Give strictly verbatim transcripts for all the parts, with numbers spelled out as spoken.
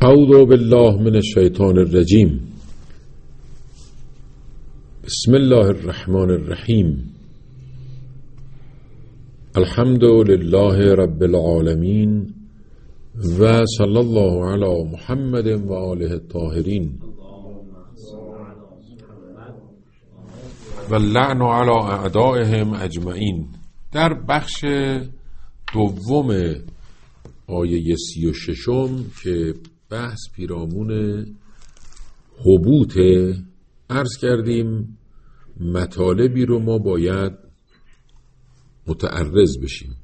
اعوذ بالله من الشیطان الرجیم. بسم الله الرحمن الرحیم. الحمد لله رب العالمین و صلی الله علی محمد و آله الطاهرین و اللعن علی اعدائهم اجمعین. در بخش دوم آیه سی و ششم که بحث پیرامون حبوط، عرض کردیم مطالبی رو ما باید متعرض بشیم.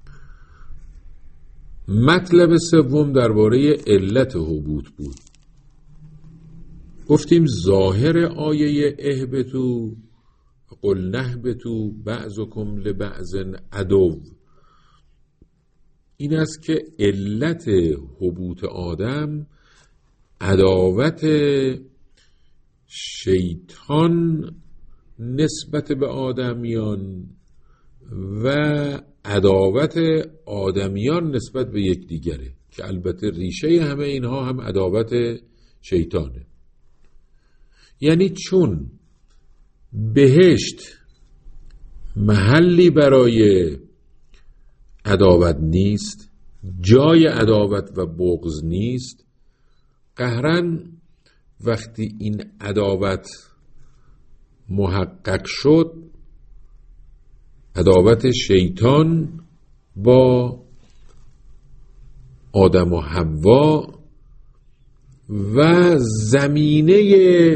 مطلب سوم درباره علت حبوط بود. گفتیم ظاهر آیه اهبطوا قل نهبطوا بعضکم لبعض عدو این است که علت حبوط آدم عداوت شیطان نسبت به آدمیان و عداوت آدمیان نسبت به یکدیگره، که البته ریشه همه اینها هم عداوت شیطانه. یعنی چون بهشت محلی برای عداوت نیست، جای عداوت و بغض نیست، قهرن وقتی این عداوت محقق شد، عداوت شیطان با آدم و حوا و زمینه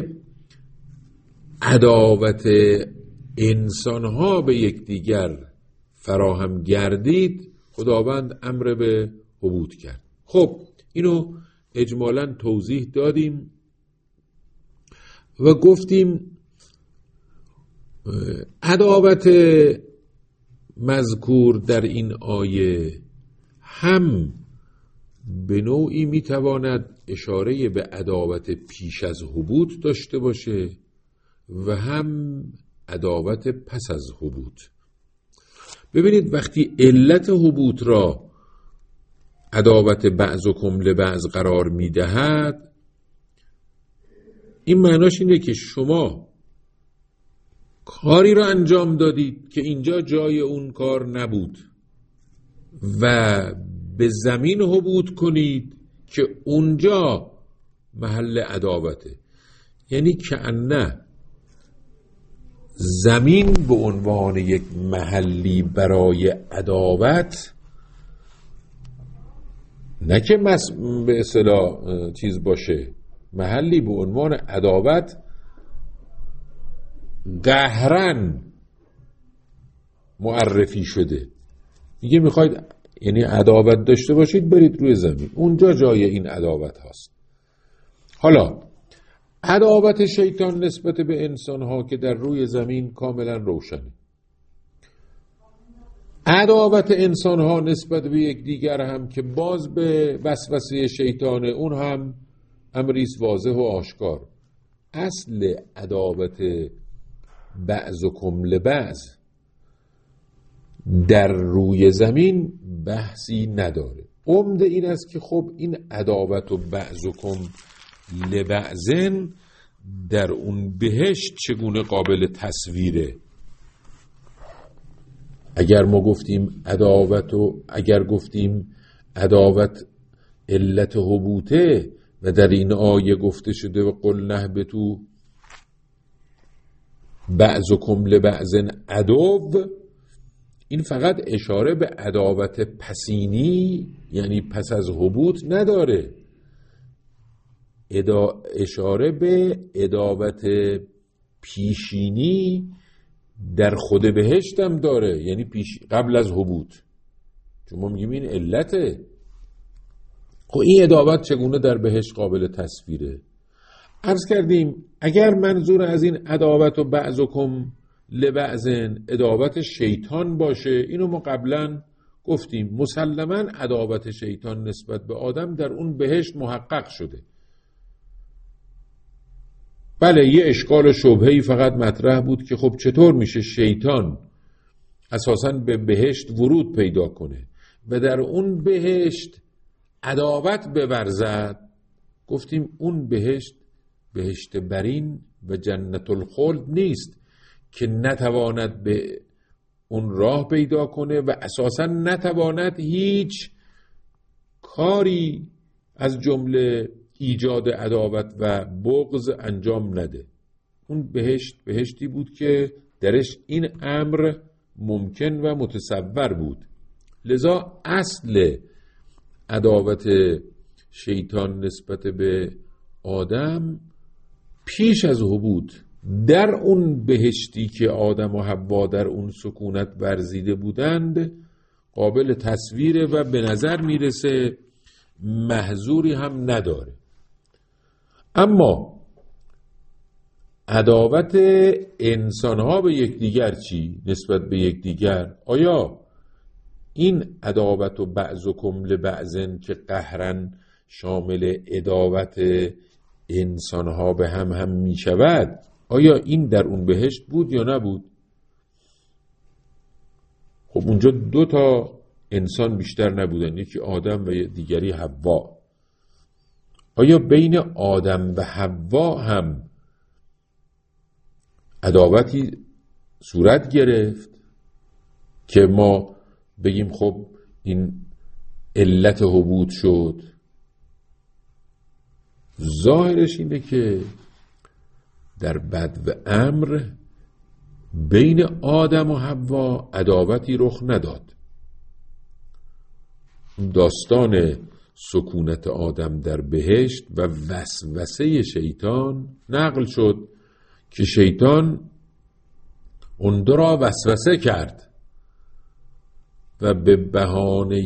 عداوت انسانها به یکدیگر فراهم گردید، خداوند امر به حبوط کرد. خب اینو اجمالاً توضیح دادیم و گفتیم عداوت مذکور در این آیه هم به نوعی میتواند اشاره به عداوت پیش از حبوط داشته باشه و هم عداوت پس از حبوط. ببینید وقتی علت حبوط را عداوت بعضکم لبعض قرار میدهد، این معناش اینه که شما کاری را انجام دادید که اینجا جای اون کار نبود و به زمین حبوط کنید که اونجا محل عداوته. یعنی کأنه زمین به عنوان یک محلی برای عداوت، نه که به اصطلاح چیز باشه، محلی به عنوان عداوت قهرن معرفی شده. میگه میخواید یعنی عداوت داشته باشید برید روی زمین، اونجا جای این عداوت هست. حالا عداوت شیطان نسبت به انسان ها که در روی زمین کاملا روشنه، عداوت انسان ها نسبت به یک دیگر هم که باز به وسوسه شیطانه، اون هم امریست واضح و آشکار. اصل عداوت بعضکم لبعض در روی زمین بحثی نداره. عمده این است که خب این عداوت و بعضکم لبعضن در اون بهشت چگونه قابل تصویره. اگر ما گفتیم عداوت و اگر گفتیم عداوت علت حبوطه و در این آیه گفته شده و قل نهبطوا بعضکم لبعضن عدو، این فقط اشاره به عداوت پسینی یعنی پس از حبوط نداره، ادا اشاره به عداوت پیشینی در خود بهشت هم داره، یعنی پیش قبل از حبوط. چون ما میگیم این علته. خب این عداوت چگونه در بهشت قابل تصویره؟ عرض کردیم اگر منظور از این عداوت و بعضکم لبعضن عداوت شیطان باشه، اینو ما قبلا گفتیم مسلماً عداوت شیطان نسبت به آدم در اون بهشت محقق شده. بله یه اشکال و شبهه‌ای فقط مطرح بود که خب چطور میشه شیطان اساساً به بهشت ورود پیدا کنه و در اون بهشت عداوت بورزد گفتیم اون بهشت بهشت برین و جنت الخلد نیست که نتواند به اون راه پیدا کنه و اساساً نتواند هیچ کاری از جمله ایجاد عداوت و بغض انجام نده. اون بهشت بهشتی بود که درش این امر ممکن و متصور بود. لذا اصل عداوت شیطان نسبت به آدم پیش از هبوط در اون بهشتی که آدم و حوا در اون سکونت ورزیده بودند قابل تصویره و به نظر میرسه محظوری هم نداره. اما عداوت انسانها به یکدیگر چی؟ نسبت به یکدیگر آیا این عداوت و بعضکم لبعضن که قهرن شامل عداوت انسانها به هم هم می شود، آیا این در اون بهشت بود یا نبود؟ خب اونجا دو تا انسان بیشتر نبودن، یکی آدم و دیگری حوا. آیا بین آدم و حوا هم عداوتی صورت گرفت که ما بگیم خب این علت هبوط شد؟ ظاهرش اینه که در بدو امر بین آدم و حوا عداوتی رخ نداد. داستان سکونت آدم در بهشت و وسوسه شیطان نقل شد که شیطان اون دو را وسوسه کرد و به بهانه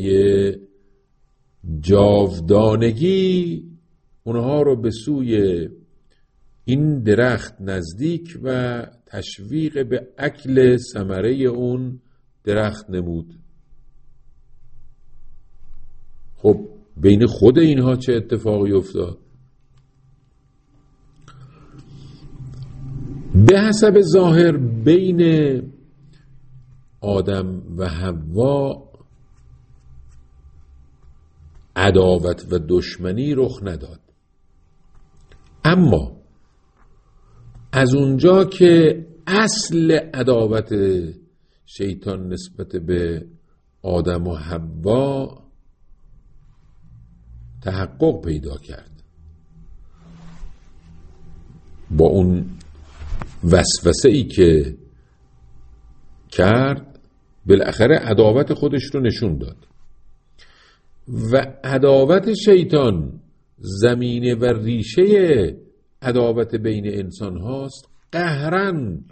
جاودانگی اونها رو به سوی این درخت نزدیک و تشویق به اکل ثمره اون درخت نمود. خب بین خود اینها چه اتفاقی افتاد؟ به حسب ظاهر بین آدم و حوا عداوت و دشمنی رخ نداد. اما از اونجا که اصل عداوت شیطان نسبت به آدم و حوا تحقق پیدا کرد با اون وسوسه ای که کرد، بالاخره عداوت خودش رو نشون داد و عداوت شیطان زمینه و ریشه عداوت بین انسان هاست. قهرن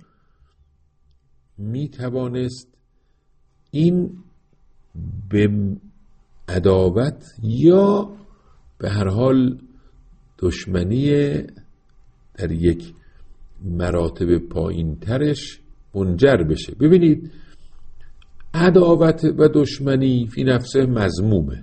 می توانست این به عداوت یا به هر حال دشمنی در یک مراتب پایین ترش منجر بشه. ببینید عداوت و دشمنی فی نفسه مذمومه.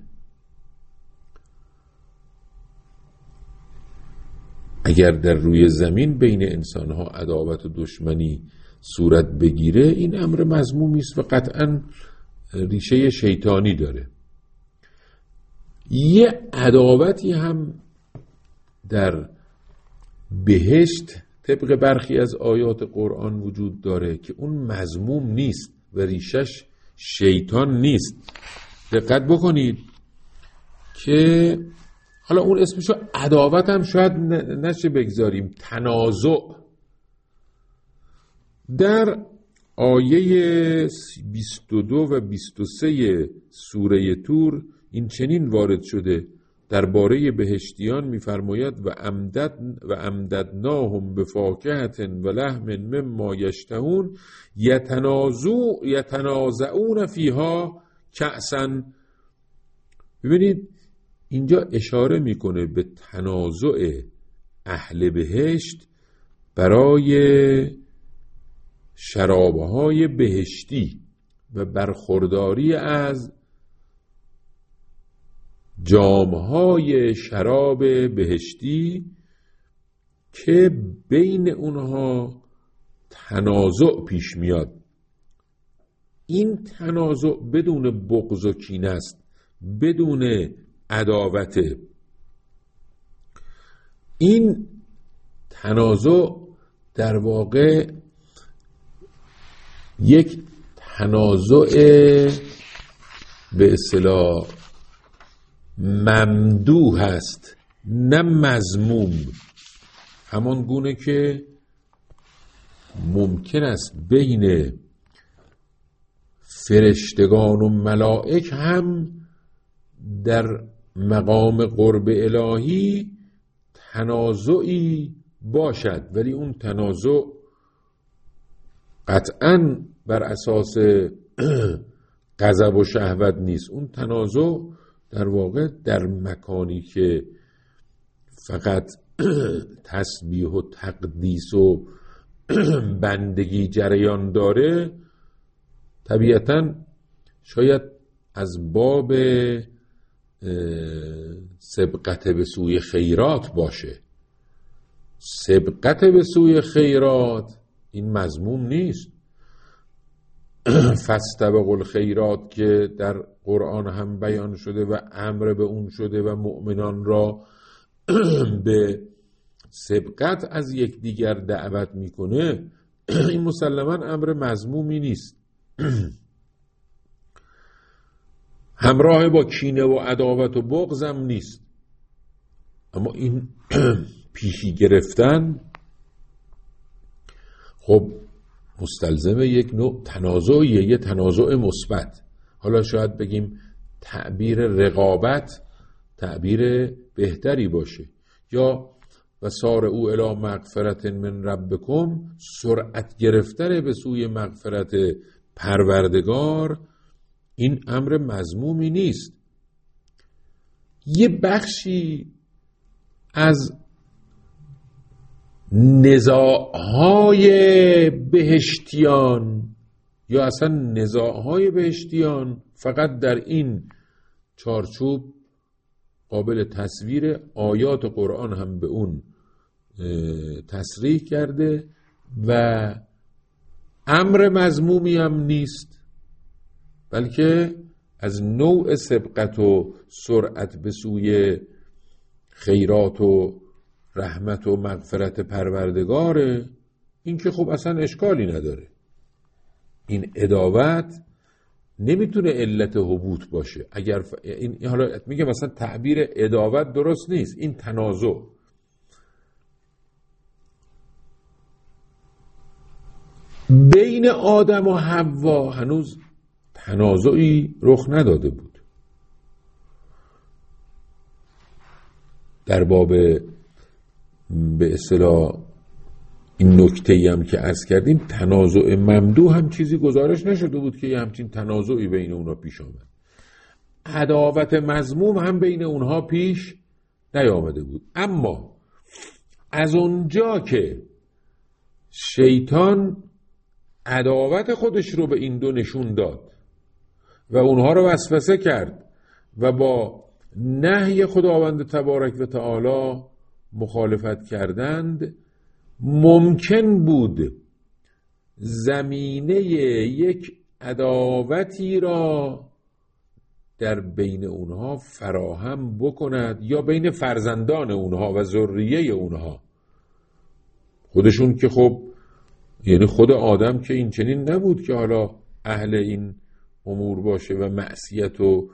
اگر در روی زمین بین انسانها عداوت و دشمنی صورت بگیره این امر مذمومی است و قطعاً ریشه شیطانی داره. یه عداوتی هم در بهشت طبق برخی از آیات قرآن وجود داره که اون مذموم نیست و ریشش شیطان نیست. دقت بکنید که حالا اون اسمشو عداوت هم شاید نشه بگذاریم، تنازع. در آیه بیست و دو و بیست و سه سوره طور این چنین وارد شده درباره بهشتیان می‌فرماید و امدد و امددناهم بفاکهة و لحم مما یشتهون یتنازع یتنازعون فیها کأسا. ببینید اینجا اشاره میکنه به تنازع اهل بهشت برای شرابهای بهشتی و برخورداری از جامهای شراب بهشتی که بین اونها تنازع پیش میاد. این تنازع بدون بغض و کینه است، بدون عداوت. این تنازع در واقع یک تنازع به اصطلاح ممدوح هست، نه مذموم. همان گونه که ممکن است بین فرشتگان و ملائک هم در مقام قرب الهی تنازعی باشد، ولی اون تنازع قطعاً بر اساس غضب و شهوت نیست. اون تنازع در واقع در مکانی که فقط تسبیح و تقدیس و بندگی جریان داره، طبیعتاً شاید از باب سبقت به سوی خیرات باشه. سبقت به سوی خیرات این مذموم نیست. فاستبقوا الخیرات که در قرآن هم بیان شده و امر به اون شده و مؤمنان را به سبقت از یکدیگر دعوت میکنه، این مسلماً امر مذمومی نیست. همراه با کینه و عداوت و بغض هم نیست. اما این پیشی گرفتن خب مستلزم یک نوع تنازعیه، یه تنازع مثبت. حالا شاید بگیم تعبیر رقابت تعبیر بهتری باشه، یا و سارعوا الی مغفرت من ربکم، سرعت گرفتن به سوی مغفرت پروردگار، این امر مذمومی نیست. یه بخشی از نزاعهای بهشتیان یا اصلا نزاعهای بهشتیان فقط در این چارچوب قابل تصویر، آیات قرآن هم به اون تصریح کرده و امر مذمومی هم نیست، بلکه از نوع سبقت و سرعت به سوی خیرات و رحمت و مغفرت پروردگاره. این که خب اصلا اشکالی نداره. این عداوت نمیتونه علت حبوط باشه. اگر ف... این حالا میگه مثلا تعبیر عداوت درست نیست، این تنازع. بین آدم و حوا هنوز تنازعی رخ نداده بود. در باب به اصطلاح این نکته‌ای هم که عرض کردیم، تنازع ممدوح هم چیزی گزارش نشده بود که یه همچین تنازعی بین اونها پیش آمد. عداوت مذموم هم بین اونها پیش نیامده بود. اما از اونجا که شیطان عداوت خودش رو به این دو نشون داد و اونها رو وسوسه کرد و با نهی خداوند تبارک و تعالی مخالفت کردند، ممکن بود زمینه یک عداوتی را در بین اونها فراهم بکند، یا بین فرزندان اونها و ذریه اونها. خودشون که خب یعنی خود آدم که این چنین نبود که حالا اهل این امور باشه و معصیت و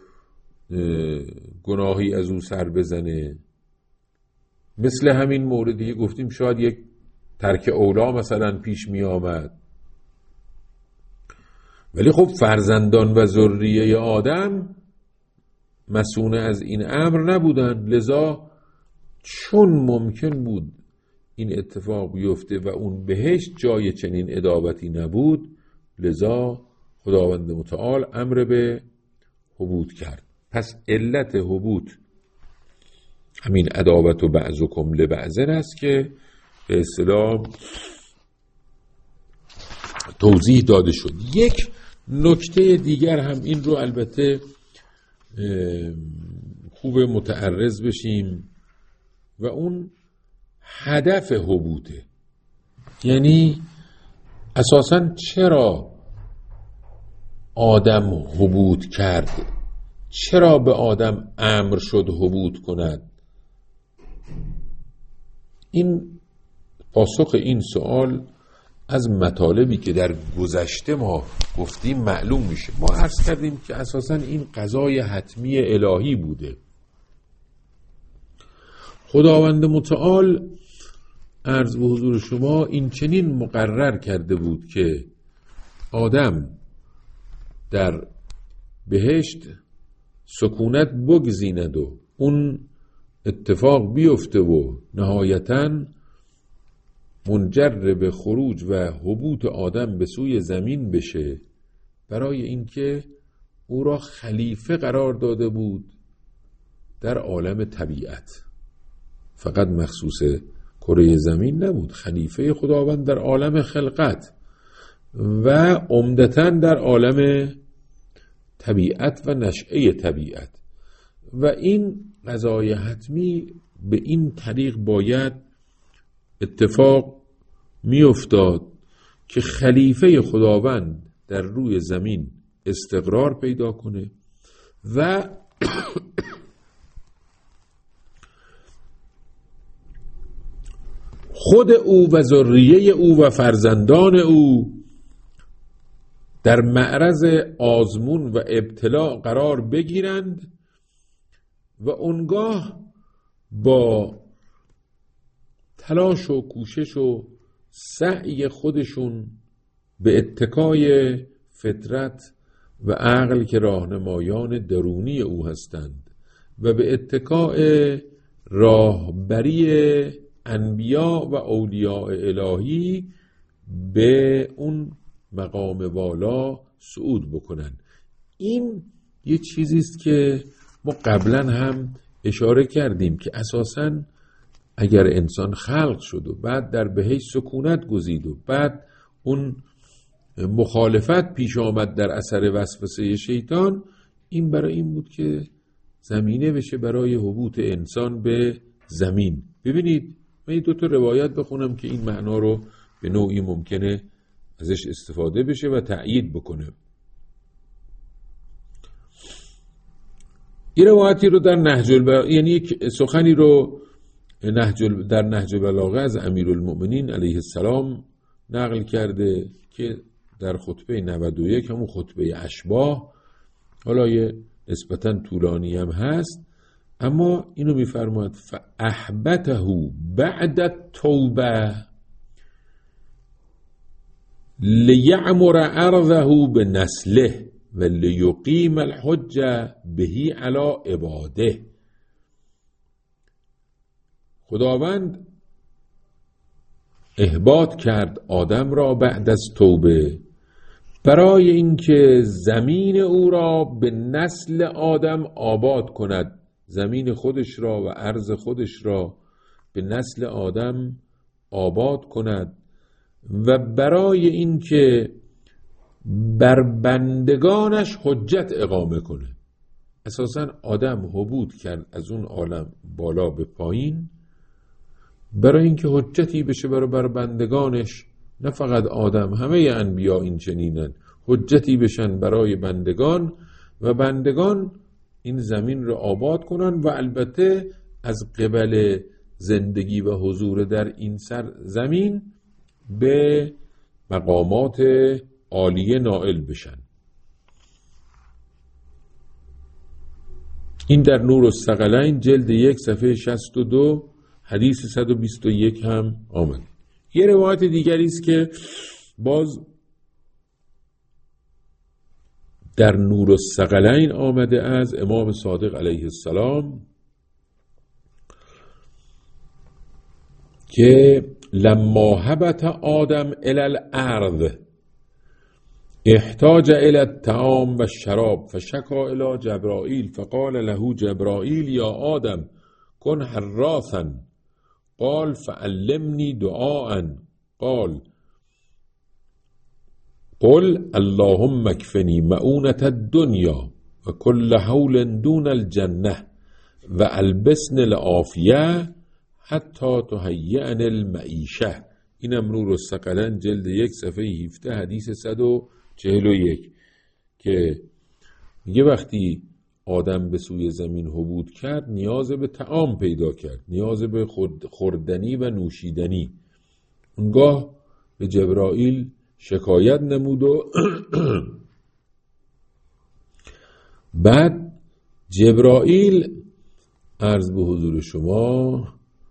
گناهی از او سر بزنه. مثل همین موردی که گفتیم شاید یک ترک اولا مثلا پیش می آمد، ولی خب فرزندان و ذریه آدم مسئول از این امر نبودن. لذا چون ممکن بود این اتفاق بیفته و اون بهشت جای چنین عداوتی نبود، لذا خداوند متعال امر به حبوط کرد. پس علت حبوط همین عداوت و بعضکم لبعضن است که به اصطلاح توضیح داده شد. یک نکته دیگر هم این رو البته خوب متعرض بشیم و اون هدف حبوطه. یعنی اساساً چرا آدم حبوط کرد؟ چرا به آدم امر شد حبوط کند؟ این پاسخ این سوال از مطالبی که در گذشته ما گفتیم معلوم میشه. ما عرض کردیم که اساساً این قضای حتمی الهی بوده. خداوند متعال عرض به حضور شما این چنین مقرر کرده بود که آدم در بهشت سکونت بگزیند و اون اتفاق بیفته و نهایتاً منجر به خروج و هبوط آدم به سوی زمین بشه، برای اینکه او را خلیفه قرار داده بود در عالم طبیعت. فقط مخصوص کره زمین نبود، خلیفه خداوند در عالم خلقت و عمدتاً در عالم طبیعت و نشأه طبیعت. و این قضای حتمی به این طریق باید اتفاق می افتاد که خلیفه خداوند در روی زمین استقرار پیدا کنه و خود او و ذریه او و فرزندان او در معرض آزمون و ابتلا قرار بگیرند و اونگاه با تلاش و کوشش و سعی خودشون به اتکای فطرت و عقل که راهنمایان درونی او هستند و به اتکای راهبری انبیا و اولیاء الهی به اون مقام والا صعود بکنن. این یه چیزی است که ما قبلا هم اشاره کردیم که اساساً اگر انسان خلق شد و بعد در بهشت سکونت گزید و بعد اون مخالفت پیش آمد در اثر وسوسه شیطان، این برای این بود که زمینه بشه برای هبوط انسان به زمین. ببینید من دو تا روایت بخونم که این معنا رو به نوعی ممکنه ازش استفاده بشه و تأیید بکنه. این روایتی رو در نهج البلاغه، یعنی یک سخنی رو نهج در نهج البلاغه از امیرالمؤمنین علیه السلام نقل کرده که در خطبه نود و یک، همون خطبه اشباح، حالا یه نسبتاً طولانی هم هست، اما اینو میفرماد فاحبته بعد التوبه لیعمر ارضه بنسله و لیقیم الحجه بهی علی عباده. خداوند احباط کرد آدم را بعد از توبه برای اینکه زمین او را به نسل آدم آباد کند، زمین خودش را و ارض خودش را به نسل آدم آباد کند و برای اینکه بر بندگانش حجت اقامه کنه. اساساً آدم هبوط کرد از اون عالم بالا به پایین برای اینکه حجتی بشه برای بر بندگانش، نه فقط آدم، همه انبیا این چنینن، حجتی بشن برای بندگان و بندگان این زمین رو آباد کنن و البته از قبل زندگی و حضور در این سر زمین به مقامات عالیه نائل بشن. این در نور الثقلین جلد یک صفحه شصت و دو حدیث صد و بیست و یک هم آمد. یه روایت دیگری است که باز در نور الثقلین آمده از امام صادق علیه السلام که لما هبط آدم الی الارض احتاج الی الطعام و الشراب فشکا الی جبرائیل فقال له جبرائیل یا آدم کن حراثا قال فعلمني دعاء قال قل اللهم اكفني مؤونة الدنيا وكل حول دون الجنة والبسن العافية حتی تهیئن المعیشه. این نور الثقلین جلد یک صفحه هفده حدیث صد و چهل و یک که میگه وقتی آدم به سوی زمین هبوط کرد نیاز به طعام پیدا کرد، نیاز به خوردنی و نوشیدنی. اونگاه به جبرائیل شکایت نمود و بعد جبرائیل عرض به حضور شما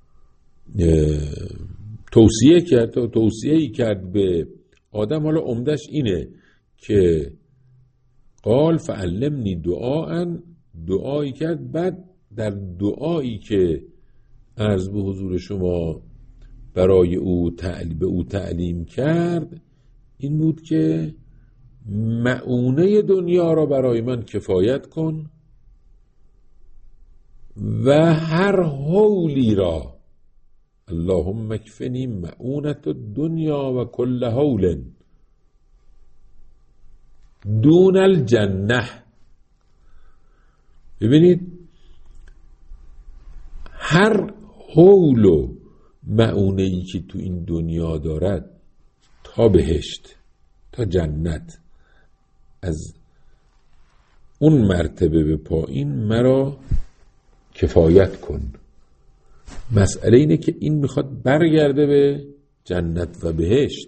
توصیه کرد توصیه‌ای کرد به آدم. حالا عمدش اینه که قال فعلمنی دعاء، دعایی کرد. بعد در دعایی که عرض به حضور شما برای او تعلیم به او تعلیم کرد این بود که مؤونه دنیا را برای من کفایت کن و هر حولی را، اللهم اکفنی مؤونت الدنیا و کل حول دون الجنه. ببینید هر حول و مؤونه ای که تو این دنیا دارد تا بهشت تا جنت، از اون مرتبه به پایین مرا کفایت کن. مسئله اینه که این میخواد برگرده به جنت و بهشت.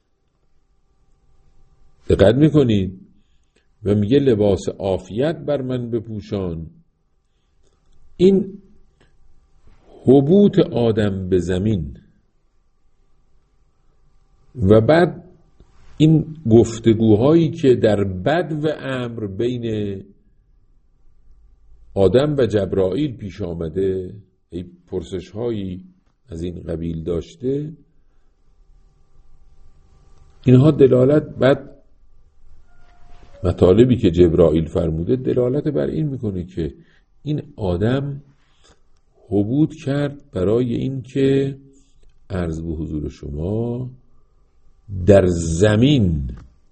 دقت میکنید و میگه لباس عافیت بر من بپوشان. این هبوط آدم به زمین و بعد این گفتگوهایی که در بدو امر بین آدم و جبرائیل پیش آمده، ای پرسش هایی از این قبیل داشته، اینها دلالت، بعد مطالبی که جبرائیل فرموده دلالت بر این میکنه که این آدم هبوط کرد برای این که عرض به حضور شما در زمین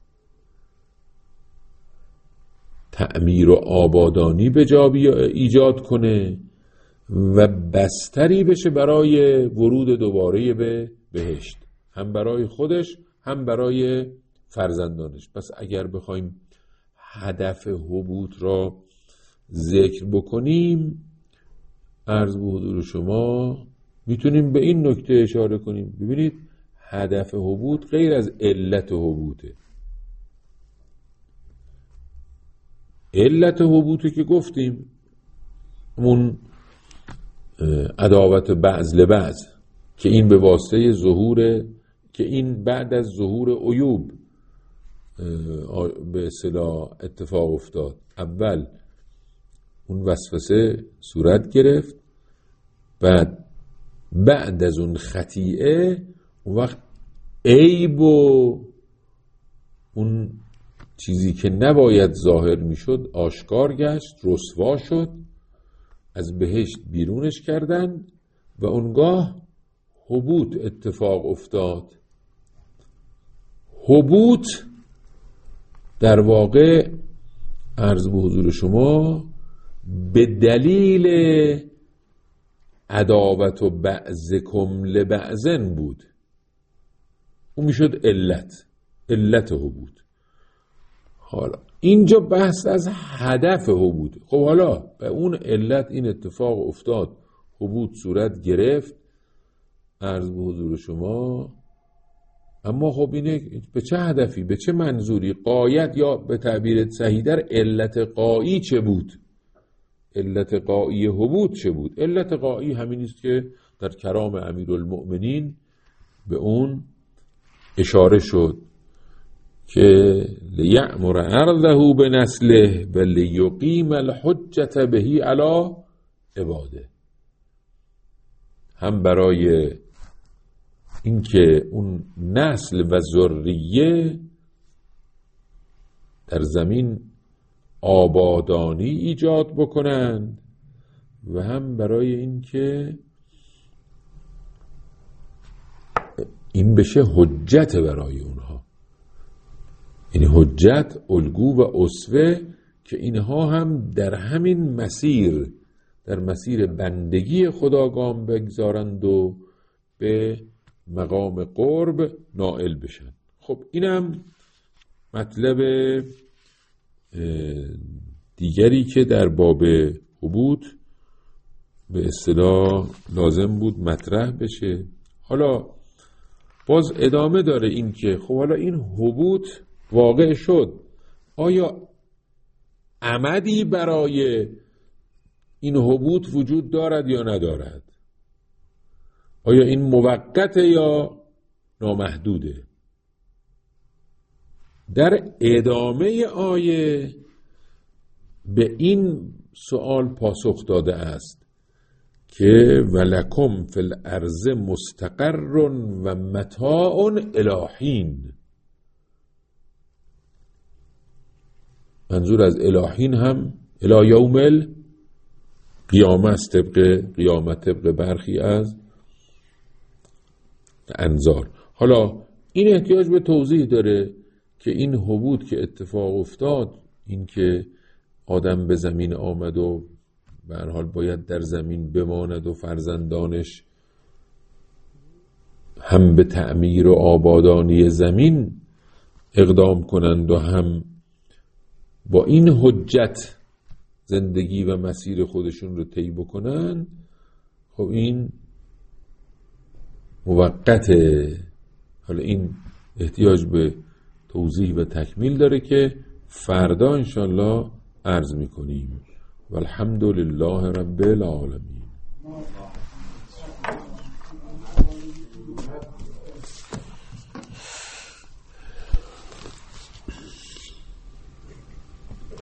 تعمیر و آبادانی به جا ایجاد کنه و بستری بشه برای ورود دوباره به بهشت، هم برای خودش هم برای فرزندانش. پس اگر بخوایم هدف هبوط را ذکر بکنیم عرض به حضور شما میتونیم به این نکته اشاره کنیم. ببینید هدف هبوط غیر از علت هبوطه. علت هبوطه که گفتیم اون عداوت بعض لبعض که این به واسطه ظهور که این بعد از ظهور عیوب به اصطلاح اتفاق افتاد. اول اون وسوسه صورت گرفت، بعد بعد از اون خطیئه اون وقت عیب و اون چیزی که نباید ظاهر میشد آشکار گشت، رسوا شد، از بهشت بیرونش کردند و اونگاه هبوط اتفاق افتاد. هبوط در واقع عرض به حضور شما به دلیل عداوت و بعضکم لبعضن بود. اون میشد علت علت هبوط. حالا اینجا بحث از هدف هبوط. خب حالا به اون علت این اتفاق افتاد، هبوط صورت گرفت عرض به حضور شما، اما خب اینه به چه هدفی، به چه منظوری؟ غایت یا به تعبیر صحیح در علت غایی چه بود؟ علت غایی هبوط چه بود؟ علت غایی همین است که در کلام امیرالمؤمنین به اون اشاره شد که لیعمر ارضه بنسله و لیقیم الحجت بهی علی عباده. هم برای اینکه اون نسل و ذریه در زمین آبادانی ایجاد بکنند و هم برای اینکه این بشه حجت برای اونها، یعنی حجت، الگو و اسوه که اینها هم در همین مسیر، در مسیر بندگی خدا گام بگذارند و به مقام قرب نائل بشن. خب اینم مطلب دیگری که در باب هبوط به اصطلاح لازم بود مطرح بشه. حالا باز ادامه داره این که خب حالا این هبوط واقع شد، آیا عمدی برای این هبوط وجود دارد یا ندارد؟ آیا این موقته یا نامحدوده؟ در ادامه آیه به این سوال پاسخ داده است که ولکم فی الارض مستقر و متاع الی حین. منظور از الی حین هم الی یوم القیامه است، طبق قیامت، طبق برخی از انظار. حالا این احتیاج به توضیح داره که این هبوط که اتفاق افتاد، این که آدم به زمین آمد و به هر حال باید در زمین بماند و فرزندانش هم به تعمیر و آبادانی زمین اقدام کنند و هم با این حجت زندگی و مسیر خودشون رو طی بکنن، خب این موقته. حالا این احتیاج به توضیح و تکمیل داره که فردا انشالله عرض میکنیم. والحمد لله رب العالمین.